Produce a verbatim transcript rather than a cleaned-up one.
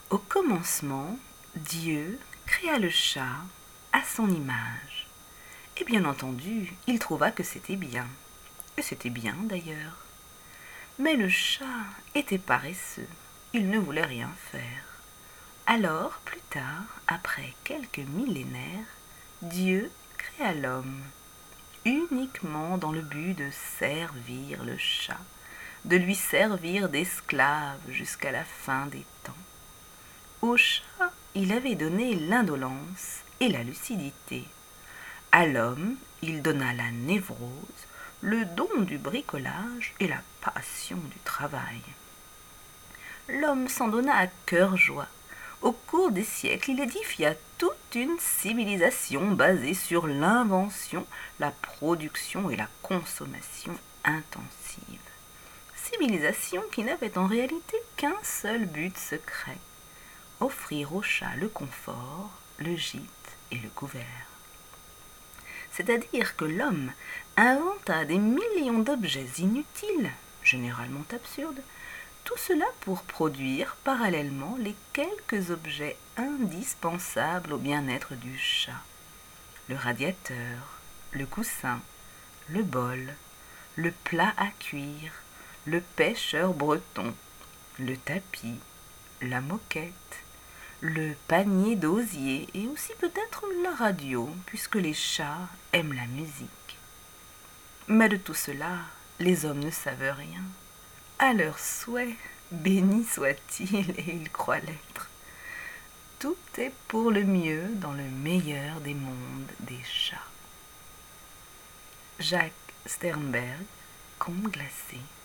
Au commencement, Dieu créa le chat à son image. Et bien entendu, il trouva que c'était bien. Et c'était bien d'ailleurs. Mais le chat était paresseux. Il ne voulait rien faire. Alors, plus tard, après quelques millénaires, Dieu créa l'homme, uniquement dans le but de servir le chat, de lui servir d'esclave jusqu'à la fin des temps. Au chat, il avait donné l'indolence et la lucidité. À l'homme, il donna la névrose, le don du bricolage et la passion du travail. L'homme s'en donna à cœur joie. Au cours des siècles, il édifia toute une civilisation basée sur l'invention, la production et la consommation intensive. Civilisation qui n'avait en réalité qu'un seul but secret: offrir au chat le confort, le gîte et le couvert. C'est-à-dire que l'homme inventa des millions d'objets inutiles, généralement absurdes, tout cela pour produire parallèlement les quelques objets indispensables au bien-être du chat. Le radiateur, le coussin, le bol, le plat à cuire, le pêcheur breton, le tapis, la moquette, le panier d'osier et aussi peut-être la radio, puisque les chats aiment la musique. Mais de tout cela, les hommes ne savent rien. À leur souhait, béni soit-il, et ils croient l'être. Tout est pour le mieux dans le meilleur des mondes des chats. Jacques Sternberg, Conte glacé.